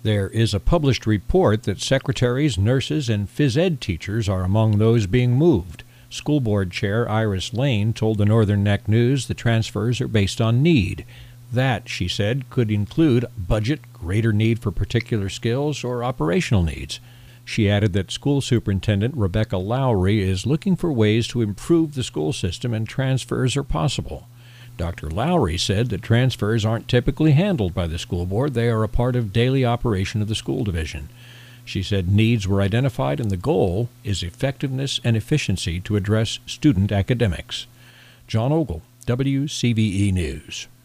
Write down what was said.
There is a published report that secretaries, nurses, and phys ed teachers are among those being moved. School Board Chair Iris Lane told the Northern Neck News the transfers are based on need. That, she said, could include budget, greater need for particular skills, or operational needs. She added that School Superintendent Rebecca Lowry is looking for ways to improve the school system and transfers are possible. Dr. Lowry said that transfers aren't typically handled by the school board. They are a part of daily operation of the school division. She said needs were identified and the goal is effectiveness and efficiency to address student academics. John Ogle, WCVE News.